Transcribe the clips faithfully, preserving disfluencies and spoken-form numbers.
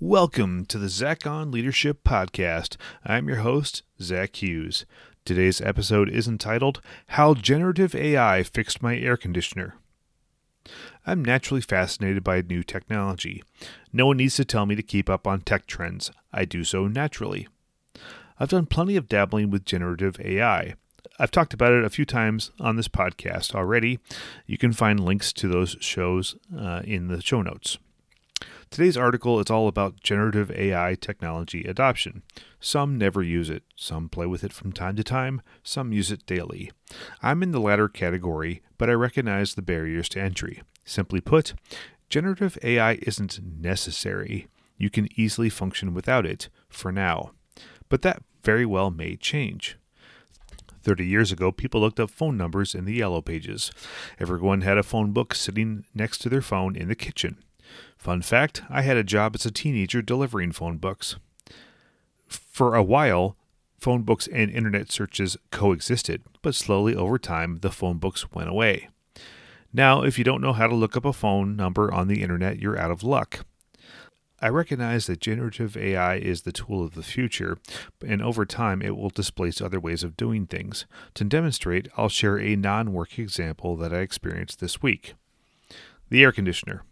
Welcome to the Zach on Leadership Podcast. I'm your host, Zach Hughes. Today's episode is entitled, How Generative A I Fixed My Air Conditioner. I'm naturally fascinated by new technology. No one needs to tell me to keep up on tech trends. I do so naturally. I've done plenty of dabbling with generative A I. I've talked about it a few times on this podcast already. You can find links to those shows uh, in the show notes. Today's article is all about generative A I technology adoption. Some never use it. Some play with it from time to time. Some use it daily. I'm in the latter category, but I recognize the barriers to entry. Simply put, generative A I isn't necessary. You can easily function without it, for now. But that very well may change. Thirty years ago, people looked up phone numbers in the Yellow Pages. Everyone had a phone book sitting next to their phone in the kitchen. Fun fact, I had a job as a teenager delivering phone books. For a while, phone books and internet searches coexisted, but slowly over time, the phone books went away. Now, if you don't know how to look up a phone number on the internet, you're out of luck. I recognize that generative A I is the tool of the future, and over time it will displace other ways of doing things. To demonstrate, I'll share a non-work example that I experienced this week. The air conditioner.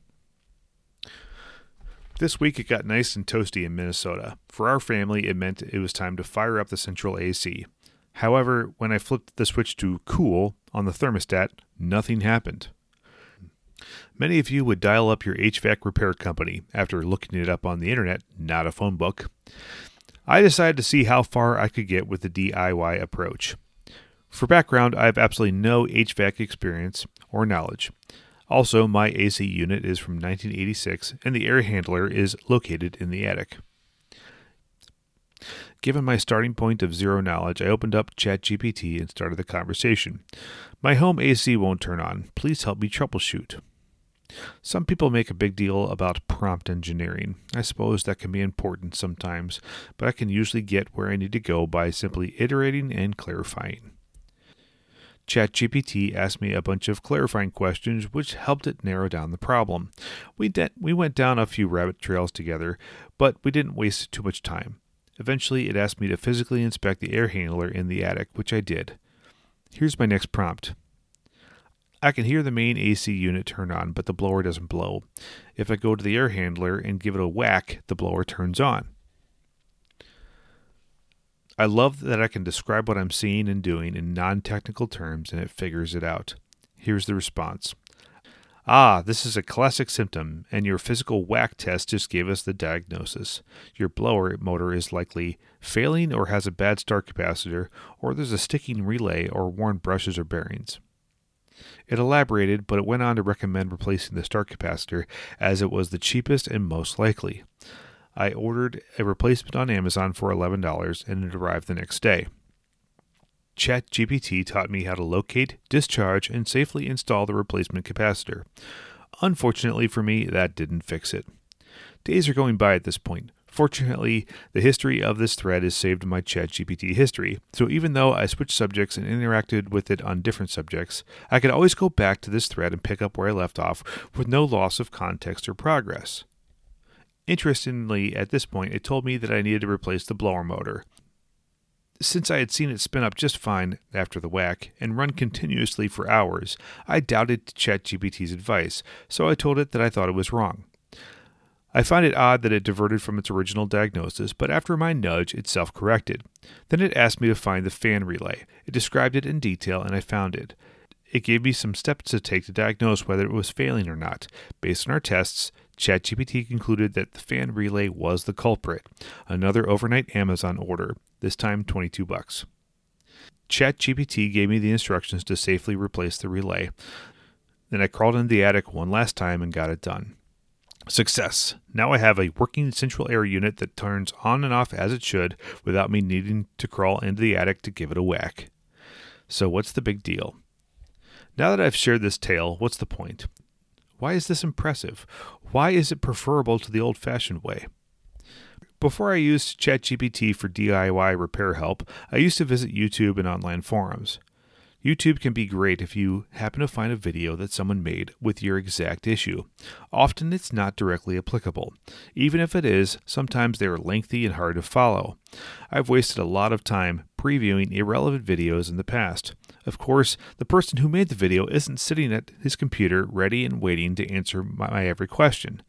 This week it got nice and toasty in Minnesota. For our family, it meant it was time to fire up the central A C. However, when I flipped the switch to cool on the thermostat, nothing happened. Many of you would dial up your H V A C repair company after looking it up on the internet, not a phone book. I decided to see how far I could get with the D I Y approach. For background, I have absolutely no H V A C experience or knowledge. Also, my A C unit is from nineteen eighty-six, and the air handler is located in the attic. Given my starting point of zero knowledge, I opened up ChatGPT and started the conversation. My home A C won't turn on. Please help me troubleshoot. Some people make a big deal about prompt engineering. I suppose that can be important sometimes, but I can usually get where I need to go by simply iterating and clarifying. ChatGPT asked me a bunch of clarifying questions, which helped it narrow down the problem. We, de- we went down a few rabbit trails together, but we didn't waste too much time. Eventually, it asked me to physically inspect the air handler in the attic, which I did. Here's my next prompt. I can hear the main A C unit turn on, but the blower doesn't blow. If I go to the air handler and give it a whack, the blower turns on. I love that I can describe what I'm seeing and doing in non-technical terms and it figures it out. Here's the response. Ah, this is a classic symptom, and your physical whack test just gave us the diagnosis. Your blower motor is likely failing or has a bad start capacitor, or there's a sticking relay or worn brushes or bearings. It elaborated, but it went on to recommend replacing the start capacitor as it was the cheapest and most likely. I ordered a replacement on Amazon for eleven dollars and it arrived the next day. ChatGPT taught me how to locate, discharge, and safely install the replacement capacitor. Unfortunately for me, that didn't fix it. Days are going by at this point. Fortunately, the history of this thread is saved in my ChatGPT history, so even though I switched subjects and interacted with it on different subjects, I could always go back to this thread and pick up where I left off with no loss of context or progress. Interestingly, at this point, it told me that I needed to replace the blower motor. Since I had seen it spin up just fine after the whack and run continuously for hours, I doubted ChatGPT's advice, so I told it that I thought it was wrong. I find it odd that it diverted from its original diagnosis, but after my nudge, it self-corrected. Then it asked me to find the fan relay. It described it in detail, and I found it. It gave me some steps to take to diagnose whether it was failing or not. Based on our tests, ChatGPT concluded that the fan relay was the culprit. Another overnight Amazon order, this time twenty-two bucks. ChatGPT gave me the instructions to safely replace the relay. Then I crawled into the attic one last time and got it done. Success! Now I have a working central air unit that turns on and off as it should without me needing to crawl into the attic to give it a whack. So what's the big deal? Now that I've shared this tale, what's the point? Why is this impressive? Why is it preferable to the old-fashioned way? Before I used ChatGPT for D I Y repair help, I used to visit YouTube and online forums. YouTube can be great if you happen to find a video that someone made with your exact issue. Often it's not directly applicable. Even if it is, sometimes they are lengthy and hard to follow. I've wasted a lot of time previewing irrelevant videos in the past. Of course, the person who made the video isn't sitting at his computer ready and waiting to answer my every question.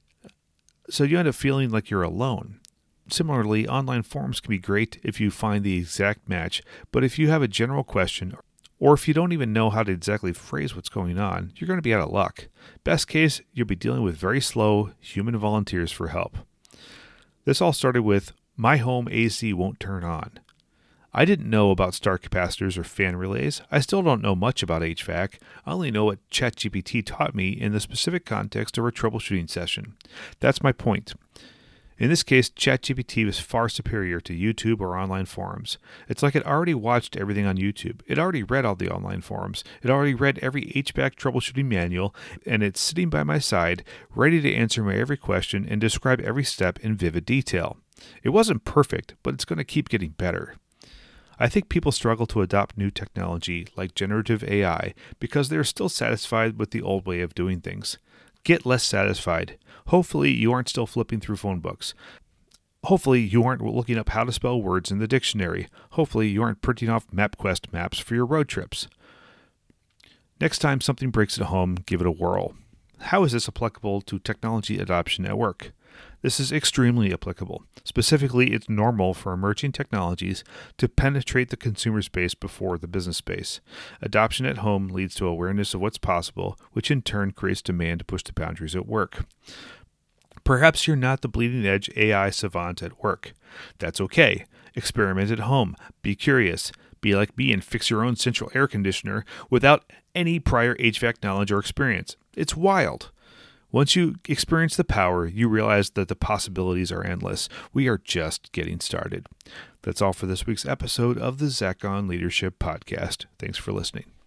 So you end up feeling like you're alone. Similarly, online forums can be great if you find the exact match, but if you have a general question, or if you don't even know how to exactly phrase what's going on, you're going to be out of luck. Best case, you'll be dealing with very slow human volunteers for help. This all started with, my home A C won't turn on. I didn't know about star capacitors or fan relays. I still don't know much about H V A C. I only know what ChatGPT taught me in the specific context of a troubleshooting session. That's my point. In this case, ChatGPT was far superior to YouTube or online forums. It's like it already watched everything on YouTube. It already read all the online forums. It already read every H V A C troubleshooting manual, and it's sitting by my side, ready to answer my every question and describe every step in vivid detail. It wasn't perfect, but it's going to keep getting better. I think people struggle to adopt new technology like generative A I because they're still satisfied with the old way of doing things. Get less satisfied. Hopefully you aren't still flipping through phone books. Hopefully you aren't looking up how to spell words in the dictionary. Hopefully you aren't printing off MapQuest maps for your road trips. Next time something breaks at home, give it a whirl. How is this applicable to technology adoption at work? This is extremely applicable. Specifically, it's normal for emerging technologies to penetrate the consumer space before the business space. Adoption at home leads to awareness of what's possible, which in turn creates demand to push the boundaries at work. Perhaps you're not the bleeding edge A I savant at work. That's okay. Experiment at home. Be curious. Be like me and fix your own central air conditioner without any prior H V A C knowledge or experience. It's wild. Once you experience the power, you realize that the possibilities are endless. We are just getting started. That's all for this week's episode of the Zach on Leadership Podcast. Thanks for listening.